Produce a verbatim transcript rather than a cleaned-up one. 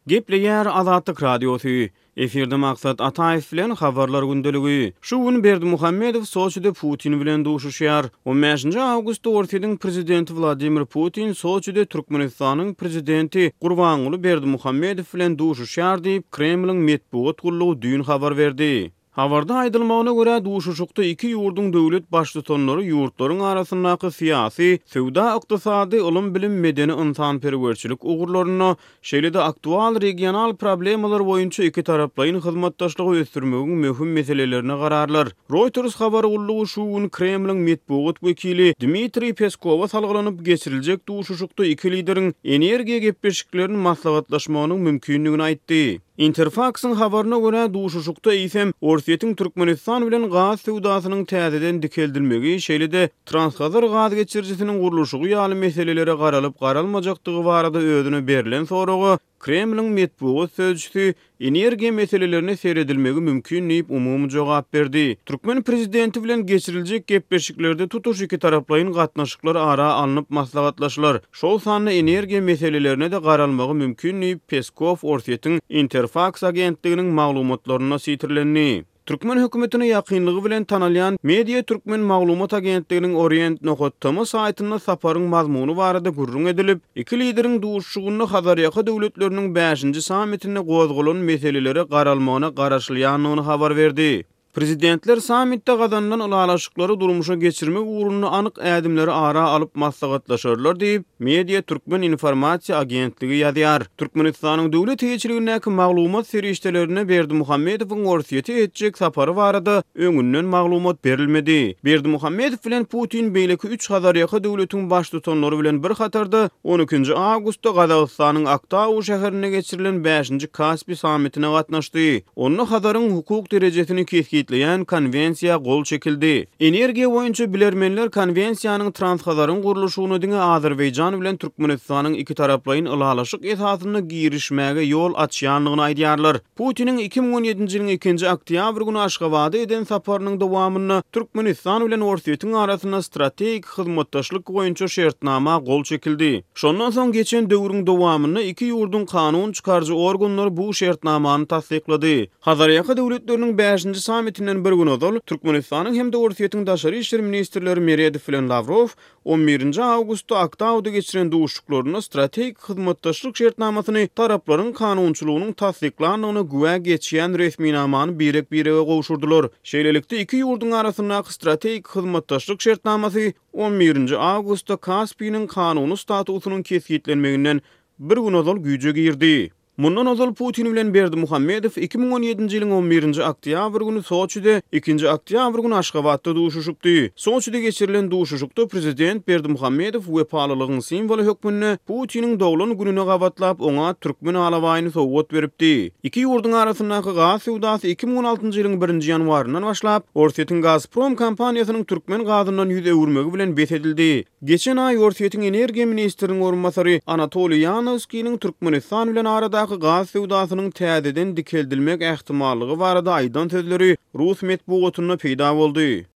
Gepleýär Azatlyk radiosu. Eferde maksat Ataýew bilen habarlar gündeligi. Şu gün Berdimuhammedow Soçyda Putin bilen duşuşýar. on beşinji awgustda Orsiýanyň prezidenti Vladimir Putin Soçyda Türkmenistanyň prezidenti Gurbanguly Berdimuhammedow bilen duşuşýar diýip Kremliň medeniýet gullugy düýün habar berdi. Habarda aýdylmagyna görä duşuşukda iki ýurdun döwlet başlyklary ýurtlaryň arasyndaky syýasy, sowda, ykdysady, ulum bilim, medeni ynsanperwerçilik ugurlaryny, şeýle-de aktual regional problemalar boýunça iki taraplaryň hyzmatdaşlygy ösdürmegiň möhüm meselelerini gararlar. Reuters habar gullugy şu gün Kremliň medeniýet wekili Dmitri Peskowa salgylanyp geçiriljek duşuşukda iki lideriň energiýa gepleşiklerini maslahatlaşmagynyň mümkinligini aýtdy. Interfax'ın habarına göre duşuşukta isem Orsiýetiň Türkmenistan bilen gaz sowdasynyň täzeden dikeldilmegi, şeýle-de Transhazar gaz geçirjisiniň gurulşy ýaly meseleleri garalyp garalmajakdygy barada özüne berilen soragy Kremliň medeniýet sözçüsü energiýa meselelerini seredilmegi mümkin diýip umumy jogap berdi. Türkmen prezidenti bilen geçiriljek gepleşiklerde tutuş iki taraplaryň gatnaşyklary ara alınıp maslahatlaşylar. Şol sanly energiýa meselelerine de garalmagy mümkin diýip Peskov Orsiýetiň Interfax agentliginiň maglumatlaryna sitirlendi. Türkmen hökümetine ýakynlygy bilen tanalýan Media Türkmen maglumat agentliginiň Orient Nohottomy saýtyna saparyň mazmuny barada gurrun edilip, iki lideriň duşuşygyny Hazarýaka döwletleriniň beşinji sammitine gozgulan meseleleri garalmagyna garaşylýanyny habar berdi. Prezidentler sammitde gazanlan ulalaşyklary durmuşa geçirmek uğruna anyk ädimleri ara alıp maslahatlaşarlar diýip Media Türkmen Informasiýa agentligi ýazýar. Türkmenistanyň döwlet heýetçiligindäki maglumat serişdelerine Berdimuhammedowyň Orsiýete etjek sapary barada öňünden maglumat berilmedi. Berdimuhammedow bilen Putin beýleki üç Hazarýaka döwletiň baş tutanlary bilen bir hatarda on ikinji awgustda Gazagystanyň Aktaw şäherine geçirilen beşinji Kaspi sammitine gatnaşdy. Onu Hazaryň hukuk derejesini keskin Ýan konvensiýa gol çekildi. Energiýa boýunça bilermenler konvensiýanyň Transhazaryň gurulşygyny diňe Azerbaýjan bilen Türkmenistanyň iki taraplaryň ulalaşyk esasyna girişmäge ýol açýanlygyny aýdýarlar. Putiniň iki ming on ýedinji ýylyň ikinji oktýabr güni Aşgabatda eden saparynyň dowamyny Türkmenistan bilen Orsiýetiň arasynda strategik hyzmatdaşlyk boýunça şertnama gol çekildi. Şondan soň geçen döwrüň dowamyny iki ýurdun kanun çykarjy organlary bu şertnamany tasdiklady. Hazarýaka döwletleriniň beşinji sammit bir gün ozal Türkmenistanyň hem de Orsiýetiň daşary işler ministrleri Meredew bilen Lavrov on birinji awgustda Aktawda geçiren duşuklaryna strategik hyzmatdaşlyk şertnamasyny taraplaryň kanunçylygynyň tasdiklanmagyny güwe geçýän resminamany birek birege gowşurdylar. Şeýlelikde iki ýurdun arasyndaky strategik hyzmatdaşlyk şertnamasy on birinji awgustda Kaspiynyň kanuny statusynyň kesgitlenmeginden bir gün ozal güýje girdi. Mundan ozal Putin bilen Berdimuhammedow iki ming on ýedinji ýylyň on birinji oktýabr güni Soçyda, ikinji oktýabr güni Aşgabatda duşuşupdy. Soçyda geçirilen duşuşukda prezident Berdimuhammedow wepalylygyň simwolu hökmüne Putiniň dowlan gününe gabatlap oňa türkmen alawaýyny sowgat beripdi. Iki ýurdun arasyndaky gaz sowdasy iki ming on altyncı ýylyň birinji ýanwaryndan başlap Orsiýetiň Gazprom kompaniýasynyň türkmen gazyndan ýüze öwürmegi bilen besedildi. Geçen ay Orsiýetiň energiýa ministriniň orunmasary Anatoliy Yanowskiň Türkmenistan bilen arada gaz sowdasynyň täzeden dikeldilmek ähtimallygy barada aýdan sözleri Rus medeniýetinde peýda boldy.